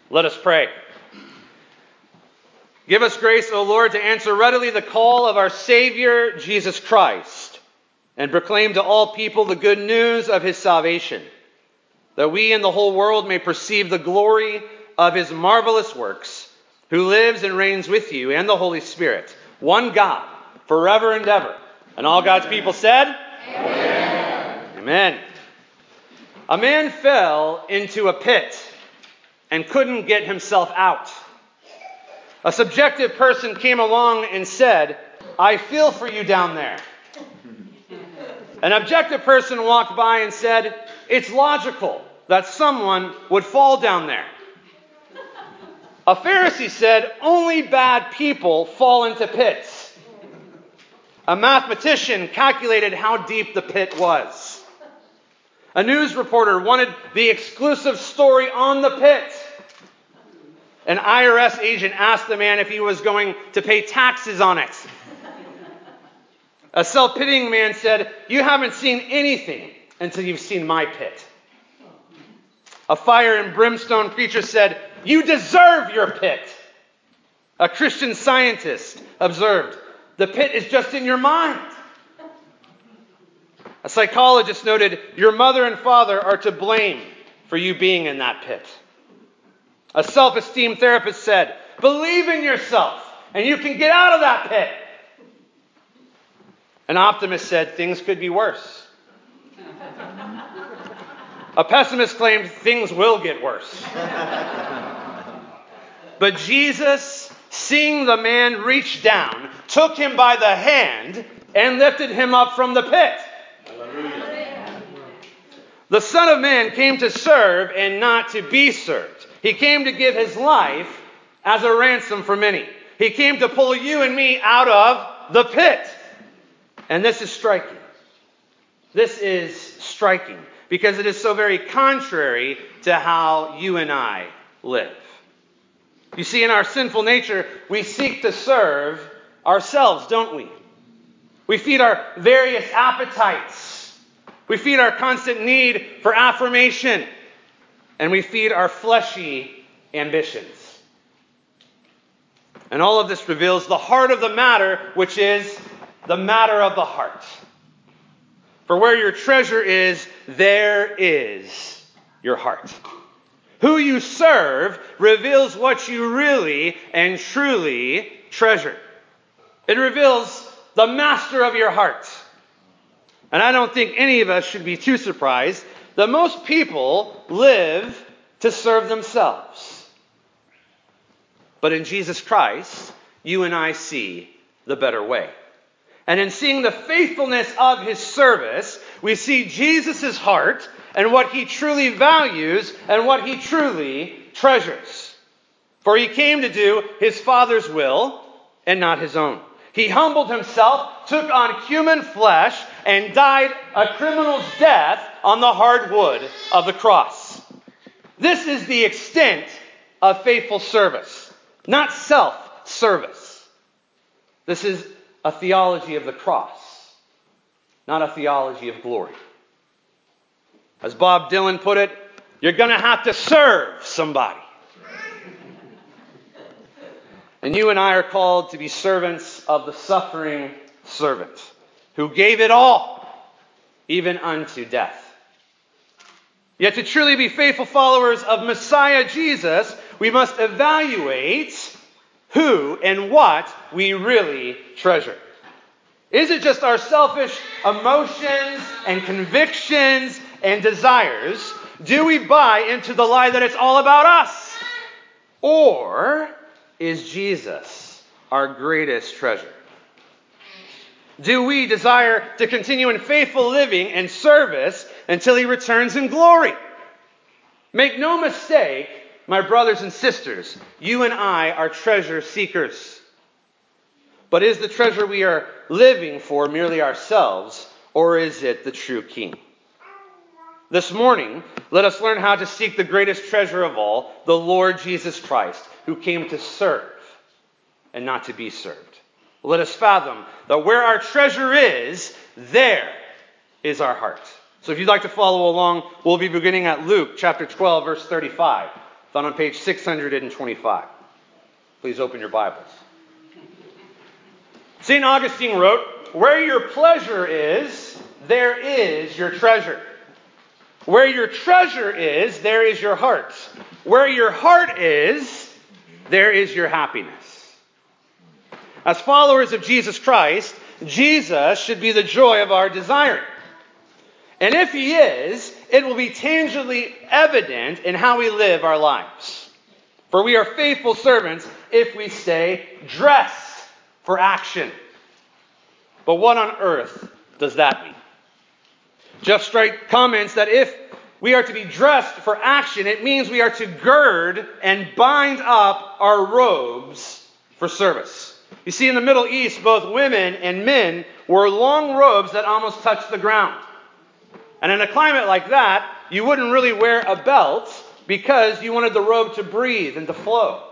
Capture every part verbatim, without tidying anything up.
Let us pray. Give us grace, O Lord, to answer readily the call of our Savior, Jesus Christ, and proclaim to all people the good news of his salvation, that we and the whole world may perceive the glory of his marvelous works, who lives and reigns with you and the Holy Spirit, one God, forever and ever. And all God's people said, Amen. Amen. A man fell into a pit and couldn't get himself out. A subjective person came along and said, I feel for you down there. An objective person walked by and said, it's logical that someone would fall down there. A Pharisee said, only bad people fall into pits. A mathematician calculated how deep the pit was. A news reporter wanted the exclusive story on the pit. An I R S agent asked the man if he was going to pay taxes on it. A self-pitying man said, you haven't seen anything until you've seen my pit. A fire and brimstone preacher said, you deserve your pit. A Christian scientist observed, the pit is just in your mind. A psychologist noted, your mother and father are to blame for you being in that pit. A self-esteem therapist said, believe in yourself and you can get out of that pit. An optimist said, things could be worse. A pessimist claimed, things will get worse. But Jesus, seeing the man reach down, took him by the hand and lifted him up from the pit. Hallelujah. The Son of Man came to serve and not to be served. He came to give his life as a ransom for many. He came to pull you and me out of the pit. And this is striking. This is striking because it is so very contrary to how you and I live. You see, in our sinful nature, we seek to serve ourselves, don't we? We feed our various appetites. We feed our constant need for affirmation. And we feed our fleshy ambitions. And all of this reveals the heart of the matter, which is the matter of the heart. For where your treasure is, there is your heart. Who you serve reveals what you really and truly treasure. It reveals the master of your heart. And I don't think any of us should be too surprised that most people live to serve themselves. But in Jesus Christ, you and I see the better way. And in seeing the faithfulness of his service, we see Jesus' heart and what he truly values and what he truly treasures. For he came to do his Father's will and not his own. He humbled himself, took on human flesh, and died a criminal's death on the hard wood of the cross. This is the extent of faithful service, not self-service. This is a theology of the cross, not a theology of glory. As Bob Dylan put it, you're going to have to serve somebody. And you and I are called to be servants of the suffering servant who gave it all, even unto death. Yet to truly be faithful followers of Messiah Jesus, we must evaluate who and what we really treasure. Is it just our selfish emotions and convictions and desires? Do we buy into the lie that it's all about us? Or is Jesus our greatest treasure? Do we desire to continue in faithful living and service until he returns in glory? Make no mistake, my brothers and sisters, you and I are treasure seekers. But is the treasure we are living for merely ourselves, or is it the true King? This morning, let us learn how to seek the greatest treasure of all, the Lord Jesus Christ, who came to serve and not to be served. Let us fathom that where our treasure is, there is our heart. So if you'd like to follow along, we'll be beginning at Luke chapter twelve, verse thirty-five. found on page six hundred twenty-five. Please open your Bibles. Saint Augustine wrote, "Where your pleasure is, there is your treasure. Where your treasure is, there is your heart. Where your heart is, there is your happiness." As followers of Jesus Christ, Jesus should be the joy of our desire. And if he is, it will be tangibly evident in how we live our lives. For we are faithful servants if we stay dressed for action. But what on earth does that mean? Jeff Strike comments that if we are to be dressed for action, it means we are to gird and bind up our robes for service. You see, in the Middle East, both women and men wore long robes that almost touched the ground. And in a climate like that, you wouldn't really wear a belt because you wanted the robe to breathe and to flow.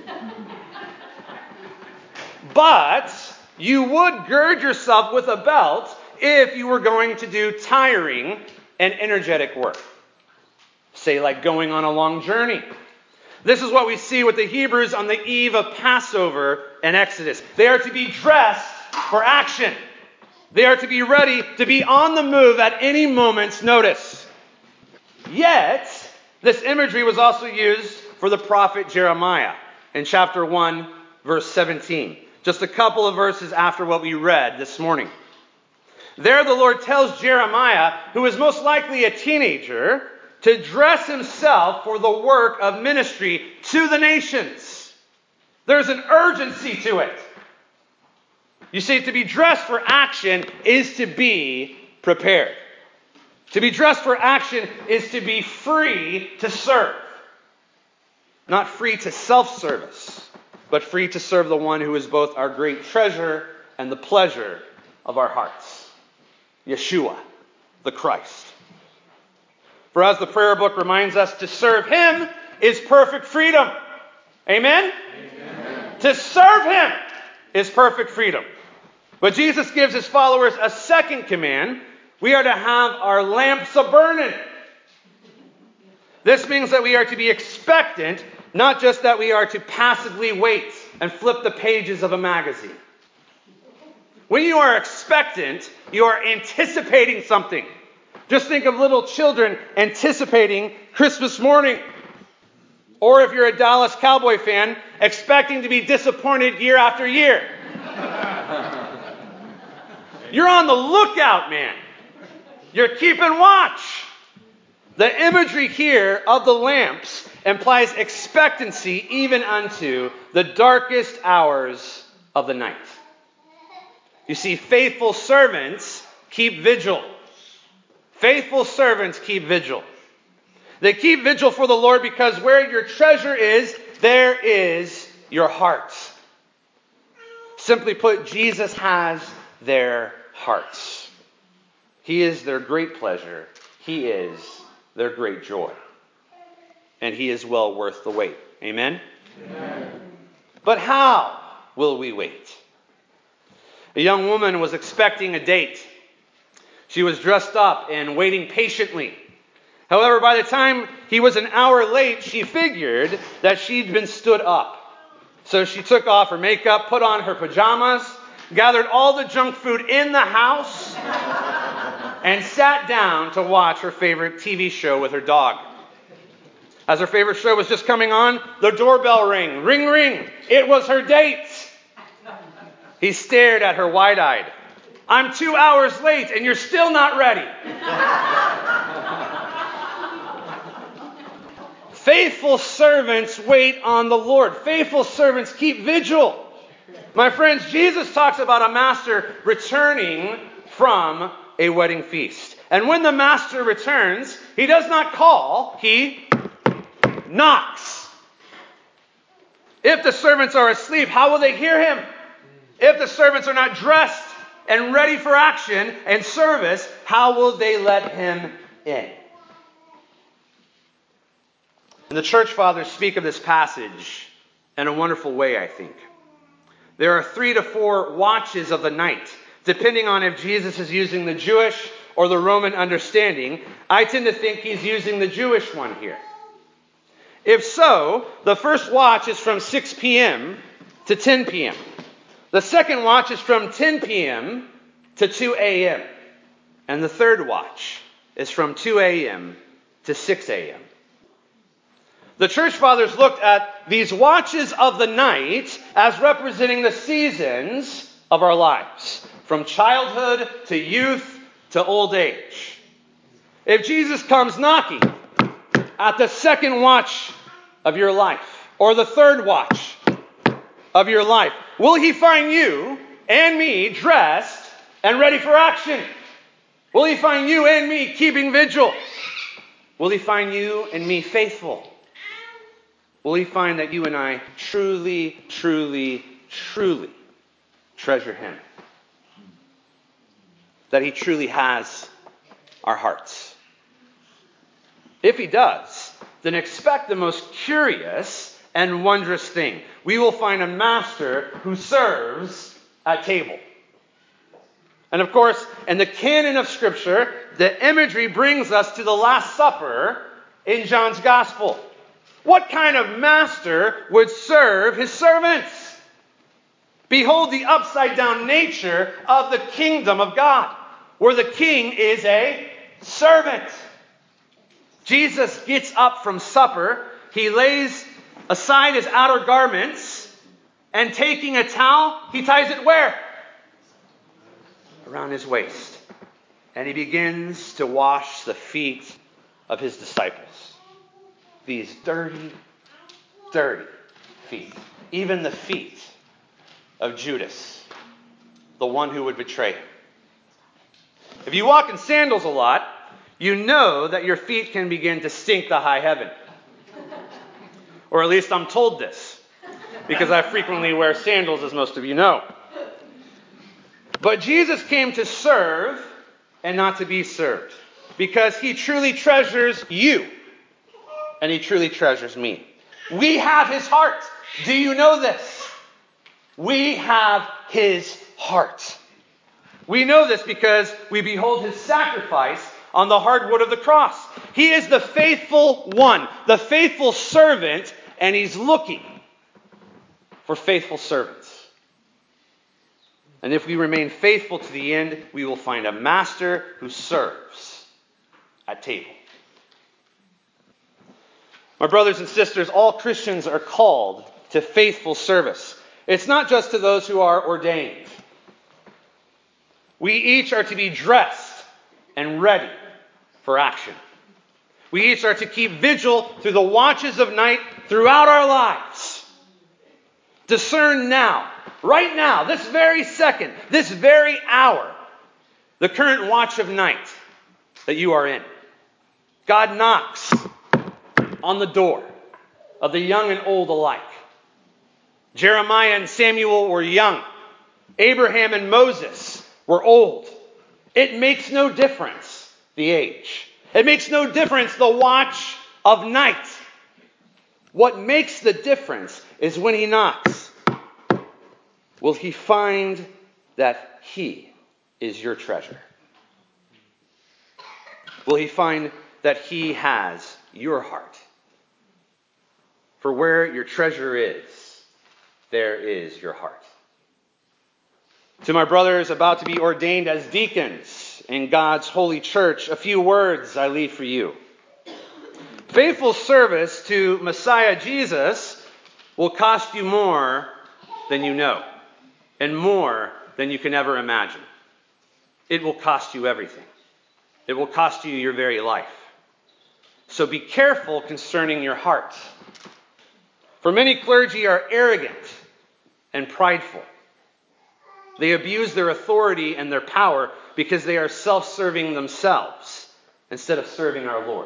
But you would gird yourself with a belt if you were going to do tiring and energetic work. Say, like going on a long journey. This is what we see with the Hebrews on the eve of Passover and Exodus. They are to be dressed for action. They are to be ready to be on the move at any moment's notice. Yet, this imagery was also used for the prophet Jeremiah in chapter one, verse seventeen. Just a couple of verses after what we read this morning. There the Lord tells Jeremiah, who is most likely a teenager, to dress himself for the work of ministry to the nations. There's an urgency to it. You see, to be dressed for action is to be prepared. To be dressed for action is to be free to serve. Not free to self-service, but free to serve the one who is both our great treasure and the pleasure of our hearts. Yeshua, the Christ. For as the prayer book reminds us, to serve him is perfect freedom. Amen? Amen. To serve him is perfect freedom. But Jesus gives his followers a second command. We are to have our lamps a-burning. This means that we are to be expectant, not just that we are to passively wait and flip the pages of a magazine. When you are expectant, you are anticipating something. Just think of little children anticipating Christmas morning. Or if you're a Dallas Cowboy fan, expecting to be disappointed year after year. You're on the lookout, man. You're keeping watch. The imagery here of the lamps implies expectancy even unto the darkest hours of the night. You see, faithful servants keep vigil. Faithful servants keep vigil. They keep vigil for the Lord because where your treasure is, there is your heart. Simply put, Jesus has their hearts. He is their great pleasure. He is their great joy. And he is well worth the wait. Amen? Amen. But how will we wait? A young woman was expecting a date. She was dressed up and waiting patiently. However, by the time he was an hour late, she figured that she'd been stood up. So she took off her makeup, put on her pajamas, gathered all the junk food in the house, and sat down to watch her favorite T V show with her dog. As her favorite show was just coming on, the doorbell rang. Ring, ring. It was her date. He stared at her wide-eyed. I'm two hours late and you're still not ready. Faithful servants wait on the Lord. Faithful servants keep vigil. My friends, Jesus talks about a master returning from a wedding feast. And when the master returns, he does not call, he knocks. If the servants are asleep, how will they hear him? If the servants are not dressed and ready for action and service, how will they let him in? And the church fathers speak of this passage in a wonderful way, I think. There are three to four watches of the night, depending on if Jesus is using the Jewish or the Roman understanding. I tend to think he's using the Jewish one here. If so, the first watch is from six p.m. to ten p.m. The second watch is from ten p.m. to two a.m. And the third watch is from two a.m. to six a.m. The church fathers looked at these watches of the night as representing the seasons of our lives, from childhood to youth to old age. If Jesus comes knocking at the second watch of your life, or the third watch of your life, will he find you and me dressed and ready for action? Will he find you and me keeping vigil? Will he find you and me faithful? Will he find that you and I truly, truly, truly treasure him? That he truly has our hearts? If he does, then expect the most curious and wondrous thing. We will find a master who serves at table. And of course, in the canon of Scripture, the imagery brings us to the Last Supper in John's Gospel. What kind of master would serve his servants? Behold the upside-down nature of the kingdom of God, where the king is a servant. Jesus gets up from supper. He lays aside his outer garments, and taking a towel, he ties it where? Around his waist. And he begins to wash the feet of his disciples. These dirty, dirty feet. Even the feet of Judas, the one who would betray him. If you walk in sandals a lot, you know that your feet can begin to stink to high heaven. Or at least I'm told this, because I frequently wear sandals, as most of you know. But Jesus came to serve and not to be served, because he truly treasures you. And he truly treasures me. We have his heart. Do you know this? We have his heart. We know this because we behold his sacrifice on the hardwood of the cross. He is the faithful one, the faithful servant, and he's looking for faithful servants. And if we remain faithful to the end, we will find a master who serves at table. My brothers and sisters, all Christians are called to faithful service. It's not just to those who are ordained. We each are to be dressed and ready for action. We each are to keep vigil through the watches of night throughout our lives. Discern now, right now, this very second, this very hour, the current watch of night that you are in. God knocks on the door of the young and old alike. Jeremiah and Samuel were young. Abraham and Moses were old. It makes no difference, the age. It makes no difference, the watch of night. What makes the difference is when he knocks. Will he find that he is your treasure? Will he find that he has your heart? For where your treasure is, there is your heart. To my brothers about to be ordained as deacons in God's holy church, a few words I leave for you. Faithful service to Messiah Jesus will cost you more than you know, and more than you can ever imagine. It will cost you everything. It will cost you your very life. So be careful concerning your heart. For many clergy are arrogant and prideful. They abuse their authority and their power because they are self-serving themselves instead of serving our Lord.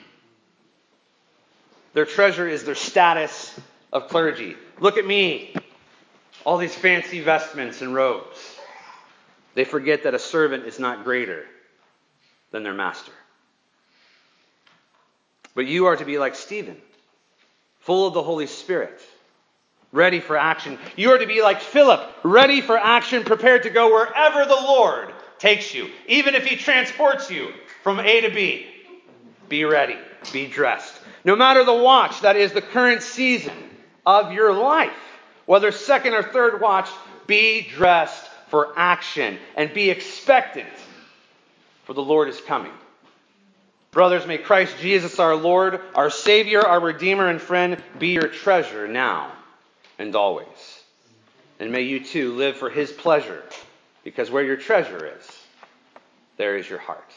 Their treasure is their status of clergy. Look at me. All these fancy vestments and robes. They forget that a servant is not greater than their master. But you are to be like Stephen, full of the Holy Spirit, ready for action. You are to be like Philip, ready for action, prepared to go wherever the Lord takes you, even if he transports you from A to B. Be ready. be dressed. No matter the watch, that is the current season of your life, whether second or third watch, be dressed for action and be expectant, for the Lord is coming. Brothers, may Christ Jesus our Lord, our Savior, our Redeemer and friend, be your treasure now and always. And may you too live for his pleasure, because where your treasure is, there is your heart.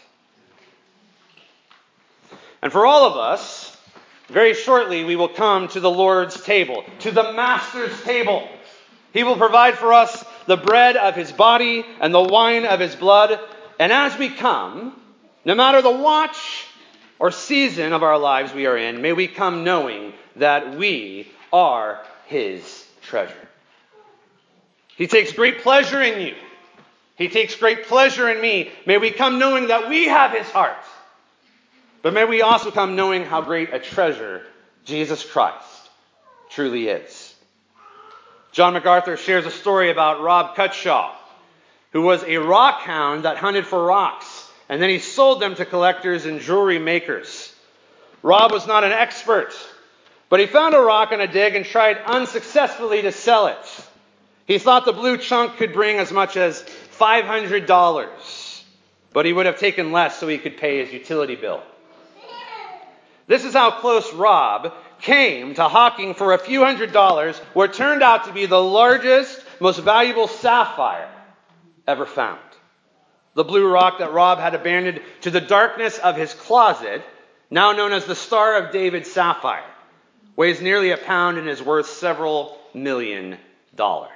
And for all of us, very shortly we will come to the Lord's table, to the Master's table. He will provide for us the bread of his body and the wine of his blood. And as we come, no matter the watch or season of our lives we are in, may we come knowing that we are his treasure. He takes great pleasure in you. He takes great pleasure in me. May we come knowing that we have his heart. But may we also come knowing how great a treasure Jesus Christ truly is. John MacArthur shares a story about Rob Cutshaw, who was a rock hound that hunted for rocks, and then he sold them to collectors and jewelry makers. Rob was not an expert, but he found a rock in a dig and tried unsuccessfully to sell it. He thought the blue chunk could bring as much as five hundred dollars, but he would have taken less so he could pay his utility bill. This is how close Rob came to hawking for a few hundred dollars what turned out to be the largest, most valuable sapphire ever found. The blue rock that Rob had abandoned to the darkness of his closet, now known as the Star of David sapphire, weighs nearly a pound and is worth several million dollars.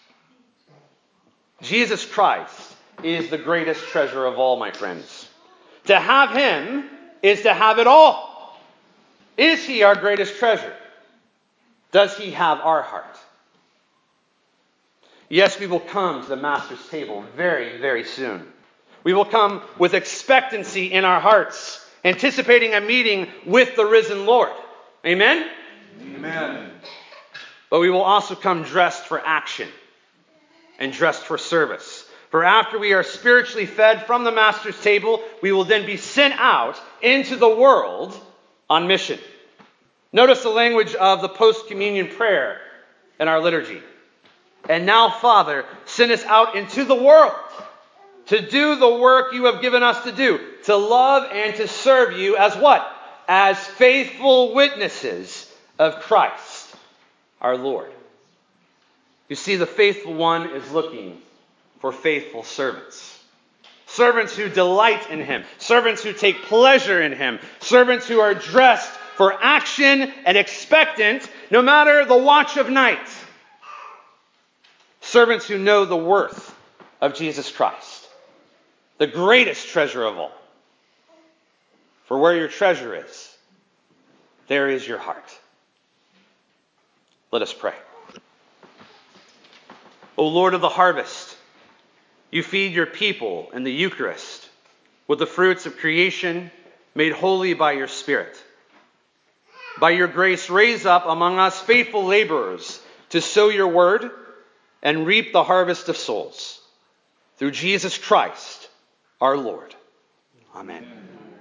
Jesus Christ is the greatest treasure of all, my friends. To have him is to have it all. Is he our greatest treasure? Does he have our heart? Yes, we will come to the Master's table very, very soon. We will come with expectancy in our hearts, anticipating a meeting with the risen Lord. Amen? Amen. But we will also come dressed for action and dressed for service. For after we are spiritually fed from the Master's table, we will then be sent out into the world on mission. Notice the language of the post-communion prayer in our liturgy. And now, Father, send us out into the world to do the work you have given us to do, to love and to serve you as what? As faithful witnesses of Christ, our Lord. You see, the faithful one is looking for faithful servants. Servants who delight in him. Servants who take pleasure in him. Servants who are dressed for action and expectant no matter the watch of night. Servants who know the worth of Jesus Christ, the greatest treasure of all. For where your treasure is, there is your heart. Let us pray. O Lord of the harvest, you feed your people in the Eucharist with the fruits of creation made holy by your Spirit. By your grace, raise up among us faithful laborers to sow your word and reap the harvest of souls. Through Jesus Christ, our Lord. Amen.